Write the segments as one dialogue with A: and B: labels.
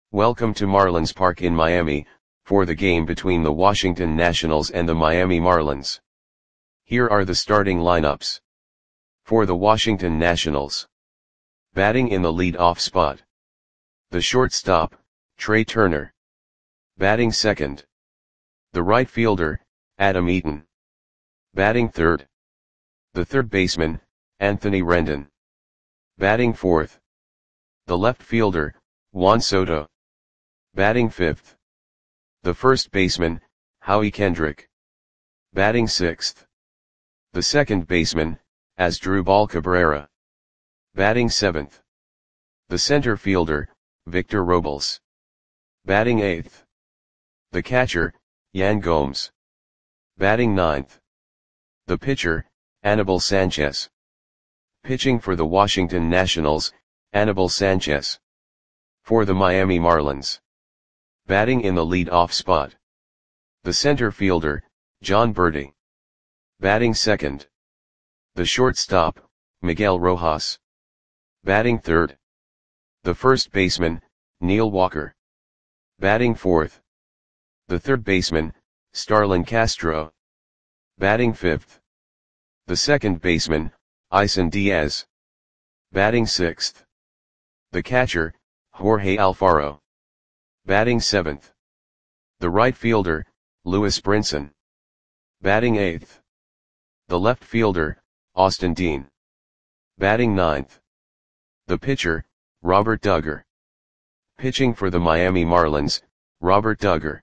A: Welcome to Marlins Park in Miami, for the game between the Washington Nationals and the Miami Marlins. Here are the starting lineups. For the Washington Nationals. Batting in the lead-off spot. The shortstop, Trea Turner. Batting second. The right fielder, Adam Eaton. Batting third. The third baseman, Anthony Rendon. Batting fourth. The left fielder, Juan Soto. Batting fifth. The first baseman, Howie Kendrick. Batting sixth. The second baseman, Asdrubal Cabrera. Batting seventh. The center fielder, Victor Robles. Batting eighth. The catcher, Yan Gomes. Batting ninth. The pitcher, Anibal Sanchez. Pitching for the Washington Nationals, Anibal Sanchez. For the Miami Marlins. Batting in the lead-off spot. The center fielder, Jon Berti. Batting second. The shortstop, Miguel Rojas. Batting third. The first baseman, Neil Walker. Batting fourth. The third baseman, Starlin Castro. Batting fifth. The second baseman, Isan Diaz. Batting sixth. The catcher, Jorge Alfaro. Batting seventh. The right fielder, Lewis Brinson. Batting eighth. The left fielder, Austin Dean. Batting ninth. The pitcher, Robert Dugger. Pitching for the Miami Marlins, Robert Dugger.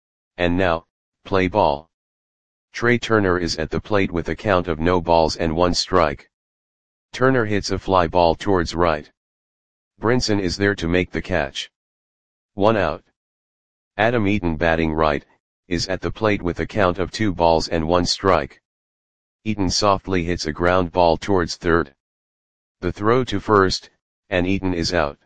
A: And now, play ball. Trea Turner is at the plate with a count of no balls and 1 strike. Turner hits a fly ball towards right. Brinson is there to make the catch. 1 out. Adam Eaton batting right, is at the plate with a count of 2 balls and 1 strike. Eaton softly hits a ground ball towards third. The throw to first, and Eaton is out.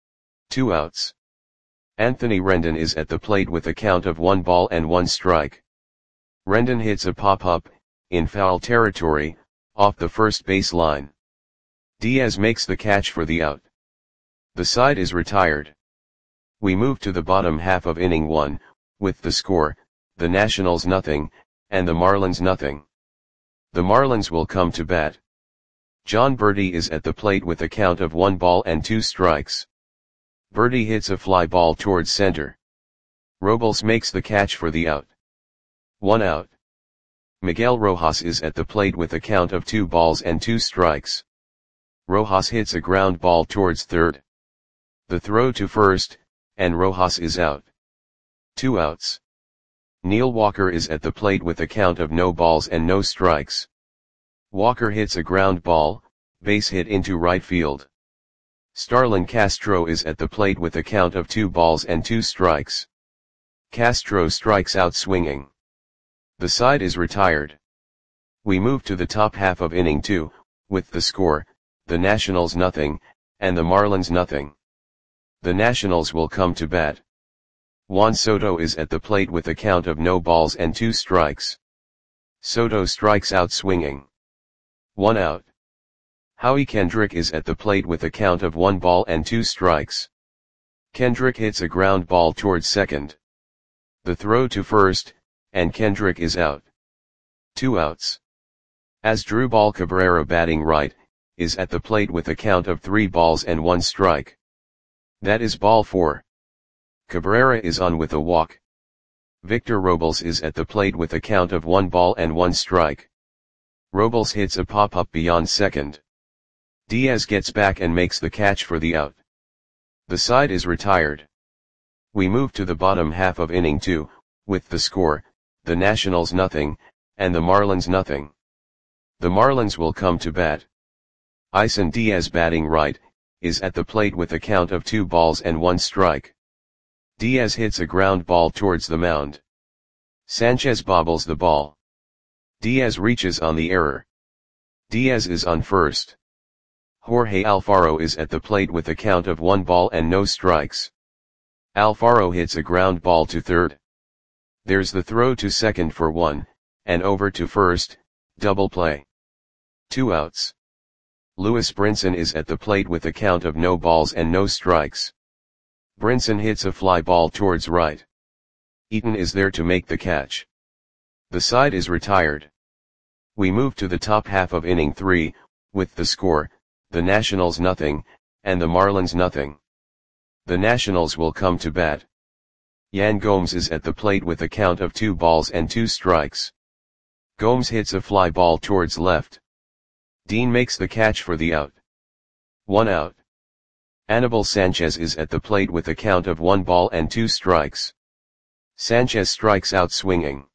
A: 2 outs. Anthony Rendon is at the plate with a count of 1 ball and 1 strike. Rendon hits a pop-up, in foul territory, off the first base line. Diaz makes the catch for the out. The side is retired. We move to the bottom half of inning 1, with the score, the Nationals nothing, and the Marlins nothing. The Marlins will come to bat. Jon Berti is at the plate with a count of 1 ball and 2 strikes. Berti hits a fly ball towards center. Robles makes the catch for the out. 1 out. Miguel Rojas is at the plate with a count of 2 balls and 2 strikes. Rojas hits a ground ball towards third. The throw to first, and Rojas is out. 2 outs. Neil Walker is at the plate with a count of no balls and no strikes. Walker hits a ground ball, base hit into right field. Starlin Castro is at the plate with a count of 2 balls and 2 strikes. Castro strikes out swinging. The side is retired. We move to the top half of inning 2, with the score, the Nationals nothing, and the Marlins nothing. The Nationals will come to bat. Juan Soto is at the plate with a count of no balls and 2 strikes. Soto strikes out swinging. 1 out. Howie Kendrick is at the plate with a count of 1 ball and 2 strikes. Kendrick hits a ground ball towards second. The throw to first, and Kendrick is out. 2 outs. Asdrubal Cabrera batting right, is at the plate with a count of 3 balls and 1 strike. That is ball 4. Cabrera is on with a walk. Victor Robles is at the plate with a count of 1 ball and 1 strike. Robles hits a pop-up beyond second. Diaz gets back and makes the catch for the out. The side is retired. We move to the bottom half of inning 2, with the score, the Nationals nothing, and the Marlins nothing. The Marlins will come to bat. Isan Diaz batting right, is at the plate with a count of 2 balls and 1 strike. Diaz hits a ground ball towards the mound. Sanchez bobbles the ball. Diaz reaches on the error. Diaz is on first. Jorge Alfaro is at the plate with a count of 1 ball and no strikes. Alfaro hits a ground ball to third. There's the throw to second for 1, and over to first, double play. 2 outs. Lewis Brinson is at the plate with a count of no balls and no strikes. Brinson hits a fly ball towards right. Eaton is there to make the catch. The side is retired. We move to the top half of inning 3, with the score, the Nationals nothing, and the Marlins nothing. The Nationals will come to bat. Yan Gomes is at the plate with a count of 2 balls and 2 strikes. Gomes hits a fly ball towards left. Dean makes the catch for the out. 1 out. Anibal Sanchez is at the plate with a count of 1 ball and 2 strikes. Sanchez strikes out swinging.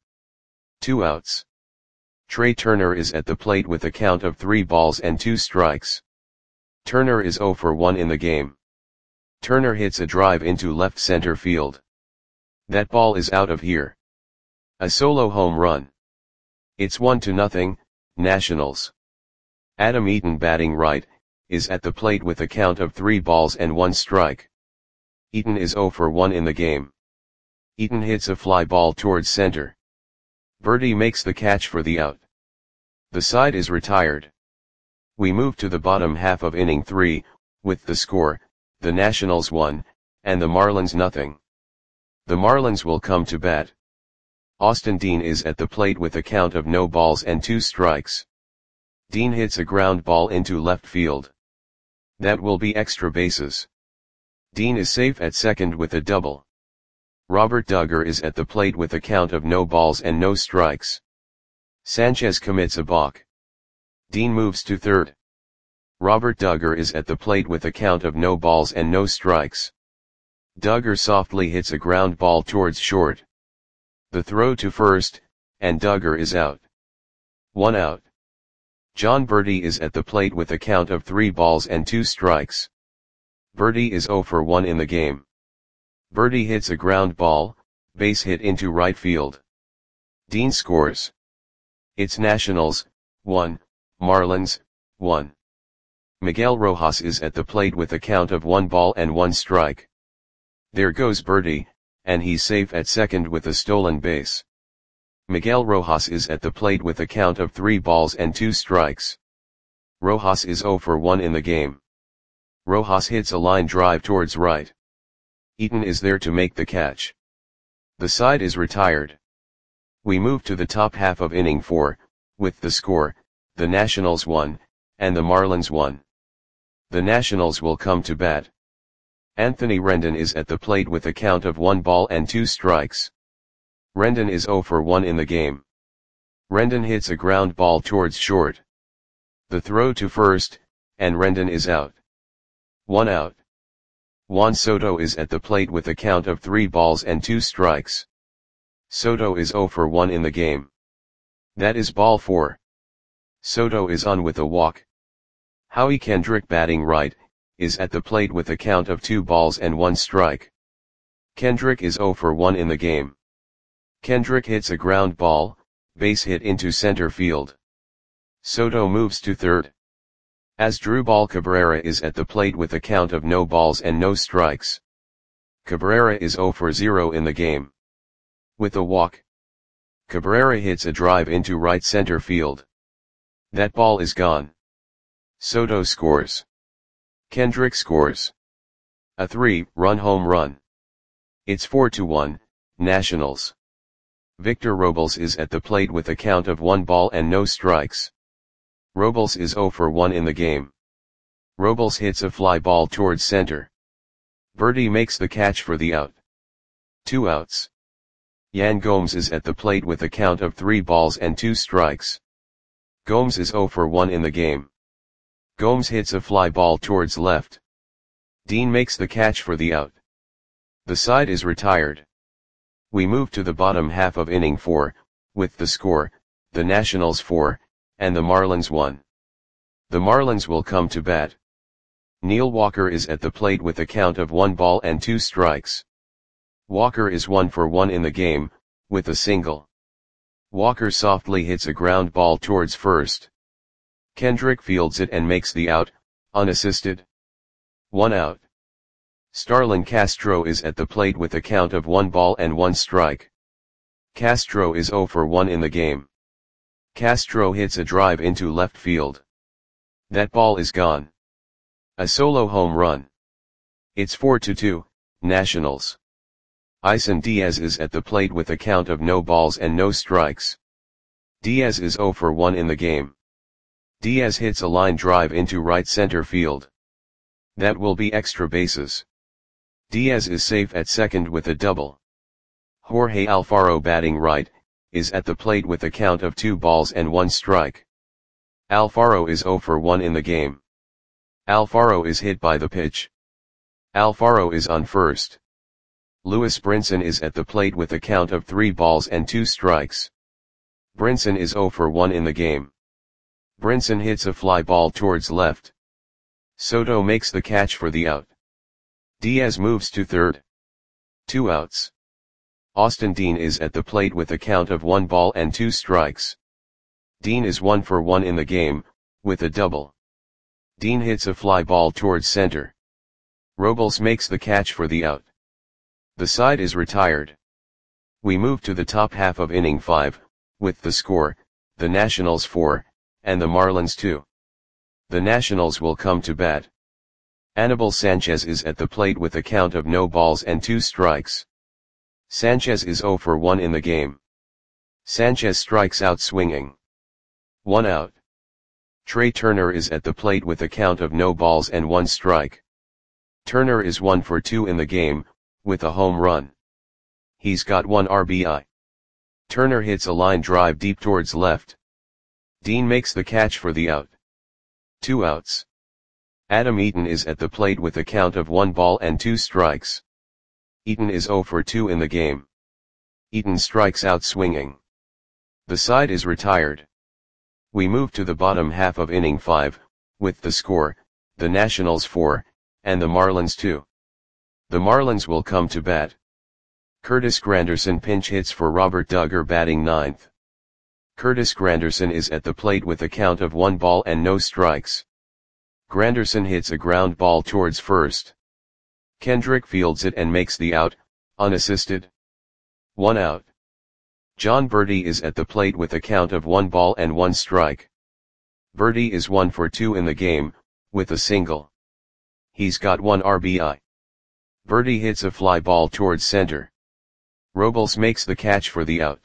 A: 2 outs. Trey Turner is at the plate with a count of 3 balls and 2 strikes. Turner is 0 for 1 in the game. Turner hits a drive into left center field. That ball is out of here. A solo home run. It's 1-0, Nationals. Adam Eaton, batting right, is at the plate with a count of 3 balls and 1 strike. Eaton is 0 for 1 in the game. Eaton hits a fly ball towards center. Berti makes the catch for the out. The side is retired. We move to the bottom half of inning 3, with the score, the Nationals 1, and the Marlins nothing. The Marlins will come to bat. Austin Dean is at the plate with a count of no balls and 2 strikes. Dean hits a ground ball into left field. That will be extra bases. Dean is safe at second with a double. Robert Duggar is at the plate with a count of no balls and no strikes. Sanchez commits a balk. Dean moves to third. Robert Duggar is at the plate with a count of no balls and no strikes. Duggar softly hits a ground ball towards short. The throw to first, and Duggar is out. 1 out. Jon Berti is at the plate with a count of 3 balls and 2 strikes. Berti is 0 for 1 in the game. Berti hits a ground ball, base hit into right field. Dean scores. It's Nationals, 1, Marlins, 1. Miguel Rojas is at the plate with a count of 1 ball and 1 strike. There goes Berti, and he's safe at second with a stolen base. Miguel Rojas is at the plate with a count of 3 balls and 2 strikes. Rojas is 0 for 1 in the game. Rojas hits a line drive towards right. Eaton is there to make the catch. The side is retired. We move to the top half of inning 4, with the score, the Nationals 1, and the Marlins 1. The Nationals will come to bat. Anthony Rendon is at the plate with a count of 1 ball and 2 strikes. Rendon is 0 for 1 in the game. Rendon hits a ground ball towards short. The throw to first, and Rendon is out. 1 out. Juan Soto is at the plate with a count of 3 balls and 2 strikes. Soto is 0 for 1 in the game. That is ball 4. Soto is on with a walk. Howie Kendrick, batting right, is at the plate with a count of 2 balls and 1 strike. Kendrick is 0 for 1 in the game. Kendrick hits a ground ball, base hit into center field. Soto moves to third. Asdrubal Cabrera is at the plate with a count of no balls and no strikes. Cabrera is 0 for 0 in the game. With a walk, Cabrera hits a drive into right center field. That ball is gone. Soto scores. Kendrick scores. A 3-run home run. It's 4-1, Nationals. Victor Robles is at the plate with a count of 1 ball and no strikes. Robles is 0 for 1 in the game. Robles hits a fly ball towards center. Berti makes the catch for the out. 2 outs. Yan Gomes is at the plate with a count of 3 balls and 2 strikes. Gomes is 0 for 1 in the game. Gomes hits a fly ball towards left. Dean makes the catch for the out. The side is retired. We move to the bottom half of inning 4, with the score, the Nationals 4, and the Marlins 1. The Marlins will come to bat. Neil Walker is at the plate with a count of 1 ball and 2 strikes. Walker is 1 for 1 in the game, with a single. Walker softly hits a ground ball towards first. Kendrick fields it and makes the out, unassisted. 1 out. Starlin Castro is at the plate with a count of 1 ball and 1 strike. Castro is 0 for 1 in the game. Castro hits a drive into left field. That ball is gone. A solo home run. It's 4-2, Nationals. Isan Diaz is at the plate with a count of no balls and no strikes. Diaz is 0 for 1 in the game. Diaz hits a line drive into right center field. That will be extra bases. Diaz is safe at second with a double. Jorge Alfaro, batting right, is at the plate with a count of 2 balls and 1 strike. Alfaro is 0 for 1 in the game. Alfaro is hit by the pitch. Alfaro is on first. Lewis Brinson is at the plate with a count of 3 balls and 2 strikes. Brinson is 0 for 1 in the game. Brinson hits a fly ball towards left. Soto makes the catch for the out. Diaz moves to third. 2 outs. Austin Dean is at the plate with a count of 1 ball and 2 strikes. Dean is 1 for 1 in the game, with a double. Dean hits a fly ball towards center. Robles makes the catch for the out. The side is retired. We move to the top half of inning 5, with the score, the Nationals 4, and the Marlins 2. The Nationals will come to bat. Anibal Sanchez is at the plate with a count of no balls and 2 strikes. Sanchez is 0 for 1 in the game. Sanchez strikes out swinging. 1 out. Trey Turner is at the plate with a count of no balls and 1 strike. Turner is 1 for 2 in the game, with a home run. He's got 1 RBI. Turner hits a line drive deep towards left. Dean makes the catch for the out. 2 outs. Adam Eaton is at the plate with a count of 1 ball and 2 strikes. Eaton is 0 for 2 in the game. Eaton strikes out swinging. The side is retired. We move to the bottom half of inning 5, with the score, the Nationals 4, and the Marlins 2. The Marlins will come to bat. Curtis Granderson pinch hits for Robert Duggar, batting 9th. Curtis Granderson is at the plate with a count of 1 ball and no strikes. Granderson hits a ground ball towards first. Kendrick fields it and makes the out, unassisted. 1 out. John Berti is at the plate with a count of 1 ball and 1 strike. Berti is 1 for 2 in the game, with a single. He's got 1 RBI. Berti hits a fly ball towards center. Robles makes the catch for the out.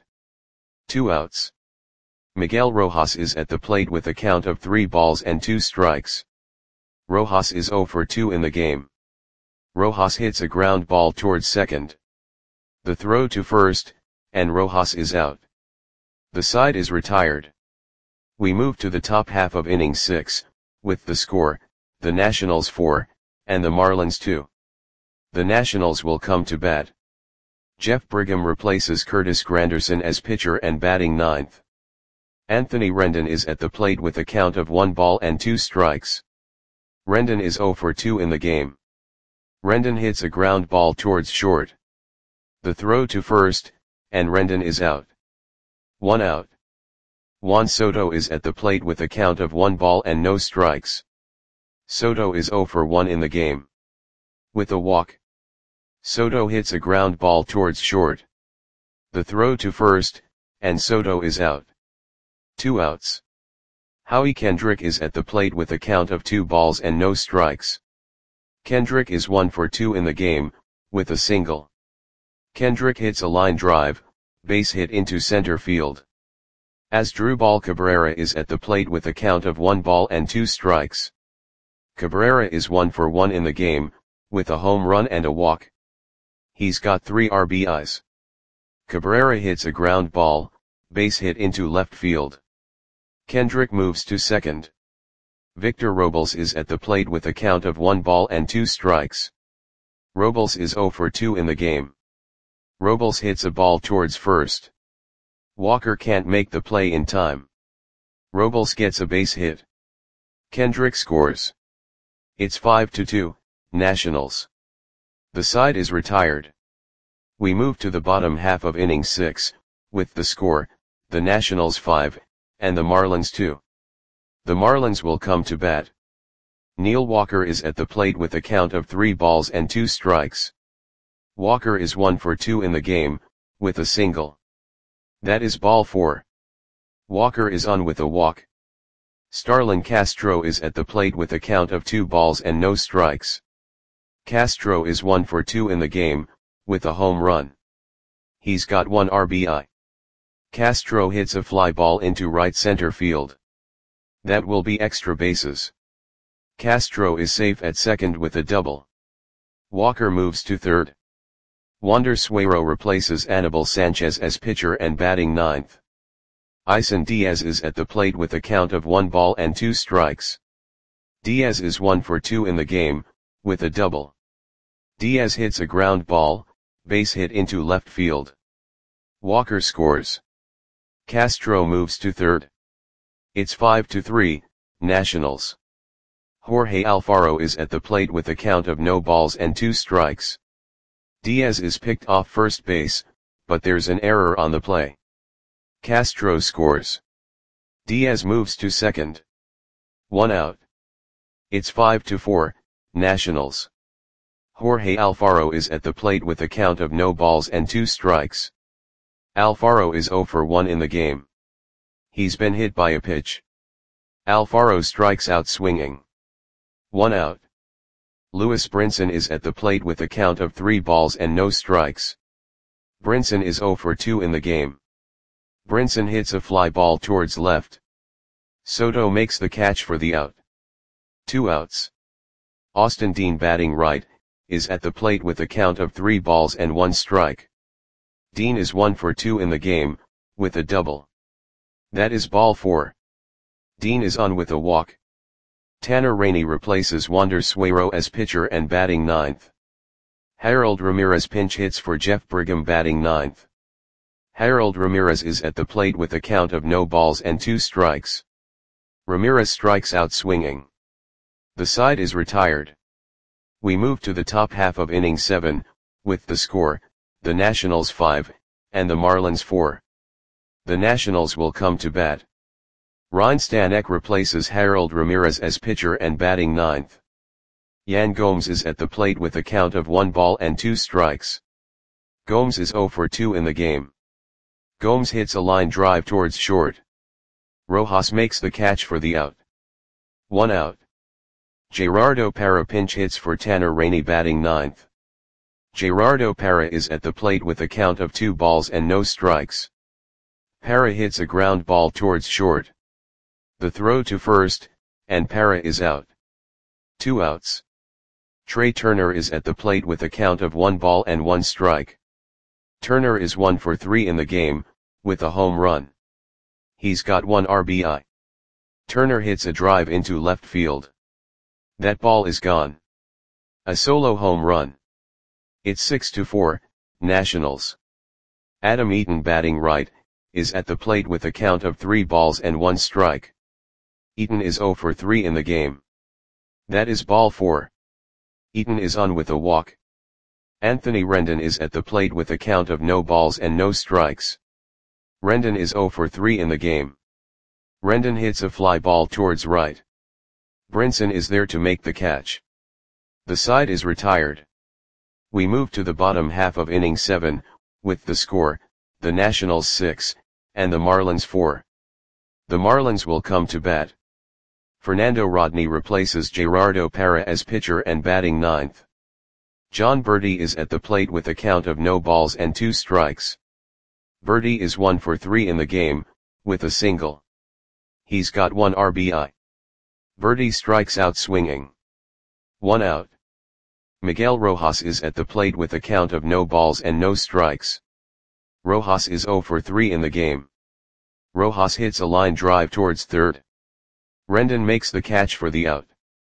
A: 2 outs. Miguel Rojas is at the plate with a count of 3 balls and 2 strikes. Rojas is 0 for 2 in the game. Rojas hits a ground ball towards second. The throw to first, and Rojas is out. The side is retired. We move to the top half of inning 6, with the score, the Nationals 4, and the Marlins 2. The Nationals will come to bat. Jeff Brigham replaces Curtis Granderson as pitcher and batting 9th. Anthony Rendon is at the plate with a count of 1 ball and 2 strikes. Rendon is 0 for 2 in the game. Rendon hits a ground ball towards short. The throw to first, and Rendon is out. 1 out. Juan Soto is at the plate with a count of 1 ball and no strikes. Soto is 0 for 1 in the game. With a walk. Soto hits a ground ball towards short. The throw to first, and Soto is out. 2 outs. Howie Kendrick is at the plate with a count of 2 balls and no strikes. Kendrick is 1 for 2 in the game, with a single. Kendrick hits a line drive, base hit into center field. Asdrubal Cabrera is at the plate with a count of 1 ball and 2 strikes. Cabrera is 1 for 1 in the game, with a home run and a walk. He's got 3 RBIs. Cabrera hits a ground ball, base hit into left field. Kendrick moves to second. Victor Robles is at the plate with a count of 1 ball and 2 strikes. Robles is 0 for 2 in the game. Robles hits a ball towards first. Walker can't make the play in time. Robles gets a base hit. Kendrick scores. It's 5-2, Nationals. The side is retired. We move to the bottom half of inning 6, with the score, the Nationals 5, and the Marlins 2. The Marlins will come to bat. Neil Walker is at the plate with a count of 3 balls and 2 strikes. Walker is 1 for 2 in the game, with a single. That is ball 4. Walker is on with a walk. Starlin Castro is at the plate with a count of 2 balls and no strikes. Castro is 1 for 2 in the game, with a home run. He's got 1 RBI. Castro hits a fly ball into right center field. That will be extra bases. Castro is safe at second with a double. Walker moves to third. Wander Suero replaces Anibal Sanchez as pitcher and batting ninth. Isan Diaz is at the plate with a count of 1 ball and 2 strikes. Diaz is 1 for 2 in the game, with a double. Diaz hits a ground ball, base hit into left field. Walker scores. Castro moves to third. It's 5-3, Nationals. Jorge Alfaro is at the plate with a count of no balls and 2 strikes. Diaz is picked off first base, but there's an error on the play. Castro scores. Diaz moves to second. 1 out. It's 5-4, Nationals. Jorge Alfaro is at the plate with a count of no balls and 2 strikes. Alfaro is 0 for 1 in the game. He's been hit by a pitch. Alfaro strikes out swinging. 1 out. Lewis Brinson is at the plate with a count of 3 balls and no strikes. Brinson is 0 for 2 in the game. Brinson hits a fly ball towards left. Soto makes the catch for the out. 2 outs. Austin Dean, batting right, is at the plate with a count of 3 balls and 1 strike. Dean is 1 for 2 in the game, with a double. That is ball 4. Dean is on with a walk. Tanner Rainey replaces Wander Suero as pitcher and batting ninth. Harold Ramirez pinch hits for Jeff Brigham, batting ninth. Harold Ramirez is at the plate with a count of no balls and 2 strikes. Ramirez strikes out swinging. The side is retired. We move to the top half of inning 7, with the score, the Nationals 5, and the Marlins 4. The Nationals will come to bat. Ryan Stanek replaces Harold Ramirez as pitcher and batting ninth. Yan Gomes is at the plate with a count of 1 ball and 2 strikes. Gomes is 0 for 2 in the game. Gomes hits a line drive towards short. Rojas makes the catch for the out. 1 out. Gerardo Parra pinch hits for Tanner Rainey, batting ninth. Gerardo Parra is at the plate with a count of 2 balls and no strikes. Parra hits a ground ball towards short. The throw to first, and Parra is out. 2 outs. Trey Turner is at the plate with a count of 1 ball and 1 strike. Turner is 1 for 3 in the game, with a home run. He's got 1 RBI. Turner hits a drive into left field. That ball is gone. A solo home run. It's 6-4, Nationals. Adam Eaton, batting right, is at the plate with a count of 3 balls and 1 strike. Eaton is 0 for 3 in the game. That is ball 4. Eaton is on with a walk. Anthony Rendon is at the plate with a count of no balls and no strikes. Rendon is 0 for 3 in the game. Rendon hits a fly ball towards right. Brinson is there to make the catch. The side is retired. We move to the bottom half of inning 7, with the score, the Nationals 6, and the Marlins 4. The Marlins will come to bat. Fernando Rodney replaces Gerardo Parra as pitcher and batting ninth. John Berti is at the plate with a count of no balls and 2 strikes. Berti is 1 for 3 in the game, with a single. He's got 1 RBI. Berti strikes out swinging. 1 out. Miguel Rojas is at the plate with a count of no balls and no strikes. Rojas is 0 for 3 in the game. Rojas hits a line drive towards third. Rendon makes the catch for the out.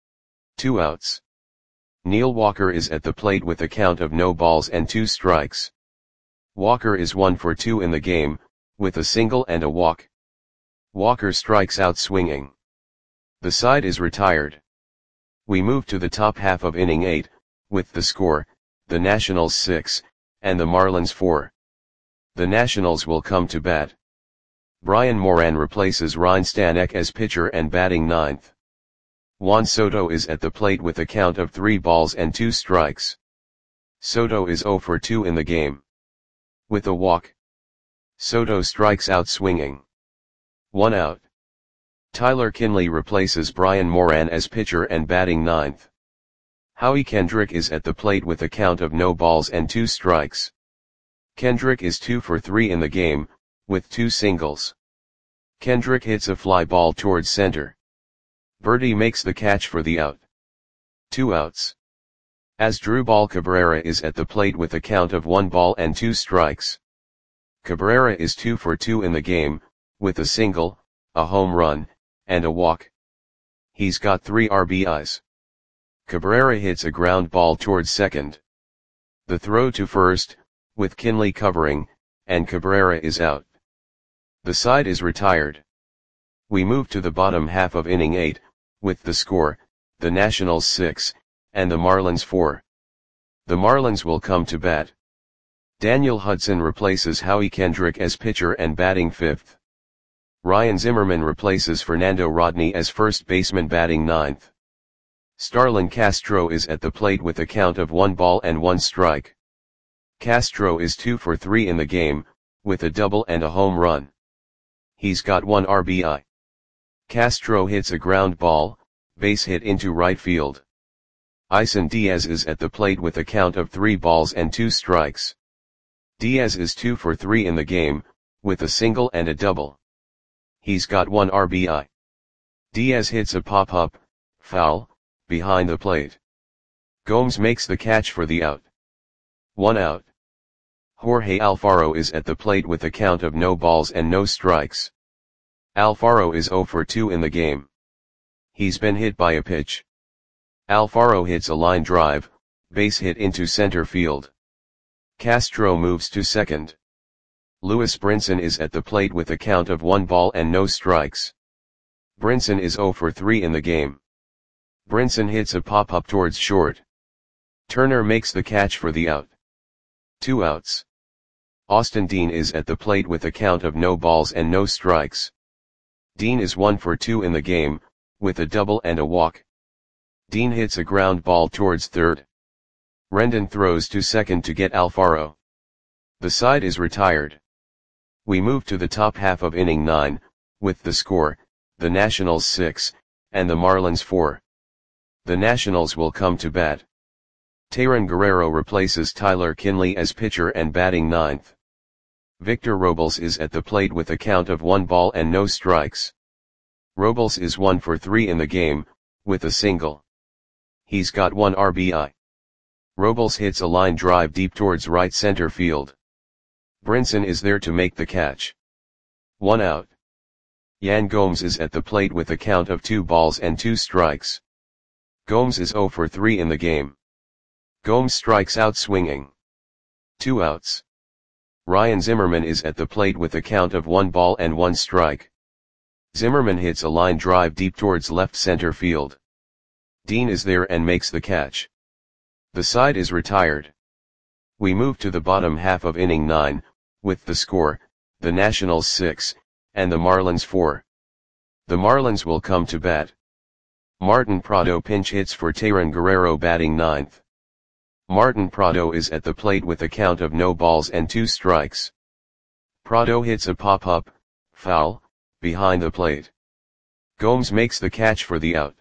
A: 2 outs. Neil Walker is at the plate with a count of no balls and 2 strikes. Walker is 1 for 2 in the game, with a single and a walk. Walker strikes out swinging. The side is retired. We move to the top half of inning 8, with the score, the Nationals 6, and the Marlins 4. The Nationals will come to bat. Brian Moran replaces Ryan Stanek as pitcher and batting ninth. Juan Soto is at the plate with a count of 3 balls and 2 strikes. Soto is 0 for 2 in the game. With a walk. Soto strikes out swinging. 1 out. Tyler Kinley replaces Brian Moran as pitcher and batting ninth. Howie Kendrick is at the plate with a count of no balls and 2 strikes. Kendrick is 2 for 3 in the game, with 2 singles. Kendrick hits a fly ball towards center. Birdie makes the catch for the out. 2 outs. Asdrubal Cabrera is at the plate with a count of 1 ball and 2 strikes. Cabrera is 2 for 2 in the game, with a single, a home run, and a walk. He's got 3 RBIs. Cabrera hits a ground ball towards second. The throw to first, with Kinley covering, and Cabrera is out. The side is retired. We move to the bottom half of inning 8, with the score, the Nationals 6, and the Marlins 4. The Marlins will come to bat. Daniel Hudson replaces Howie Kendrick as pitcher and batting 5th. Ryan Zimmerman replaces Fernando Rodney as first baseman batting 9th. Starlin Castro is at the plate with a count of 1 ball and 1 strike. Castro is 2 for 3 in the game, with a double and a home run. He's got 1 RBI. Castro hits a ground ball, base hit into right field. Isan Diaz is at the plate with a count of 3 balls and 2 strikes. Diaz is 2 for 3 in the game, with a single and a double. He's got 1 RBI. Diaz hits a pop-up, foul, behind the plate. Gomes makes the catch for the out. 1 out. Jorge Alfaro is at the plate with a count of no balls and no strikes. Alfaro is 0 for 2 in the game. He's been hit by a pitch. Alfaro hits a line drive, base hit into center field. Castro moves to second. Lewis Brinson is at the plate with a count of 1 ball and no strikes. Brinson is 0 for 3 in the game. Brinson hits a pop-up towards short. Turner makes the catch for the out. 2 outs. Austin Dean is at the plate with a count of no balls and no strikes. Dean is 1 for 2 in the game, with a double and a walk. Dean hits a ground ball towards third. Rendon throws to second to get Alfaro. The side is retired. We move to the top half of inning 9, with the score, the Nationals 6, and the Marlins 4. The Nationals will come to bat. Tayron Guerrero replaces Tyler Kinley as pitcher and batting 9th. Victor Robles is at the plate with a count of 1 ball and no strikes. Robles is 1 for 3 in the game, with a single. He's got 1 RBI. Robles hits a line drive deep towards right center field. Brinson is there to make the catch. 1 out. Yan Gomes is at the plate with a count of 2 balls and 2 strikes. Gomes is 0 for 3 in the game. Gomes strikes out swinging. 2 outs. Ryan Zimmerman is at the plate with a count of 1 ball and 1 strike. Zimmerman hits a line drive deep towards left center field. Dean is there and makes the catch. The side is retired. We move to the bottom half of inning 9, with the score, the Nationals 6, and the Marlins 4. The Marlins will come to bat. Martin Prado pinch hits for Tayron Guerrero batting 9th. Martin Prado is at the plate with a count of no balls and 2 strikes. Prado hits a pop-up, foul, behind the plate. Gomes makes the catch for the out.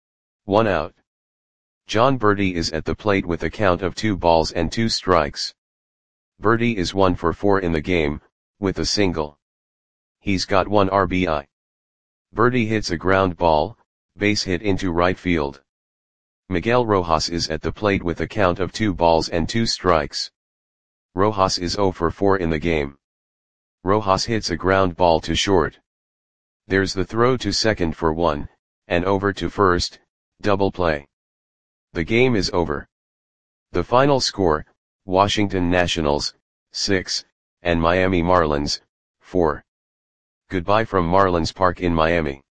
A: 1 out. Jon Berti is at the plate with a count of 2 balls and 2 strikes. Berti is 1 for 4 in the game, with a single. He's got 1 RBI. Berti hits a ground ball, base hit into right field. Miguel Rojas is at the plate with a count of 2 balls and 2 strikes. Rojas is 0 for 4 in the game. Rojas hits a ground ball to short. There's the throw to second for 1, and over to first, double play. The game is over. The final score, Washington Nationals, 6, and Miami Marlins, 4. Goodbye from Marlins Park in Miami.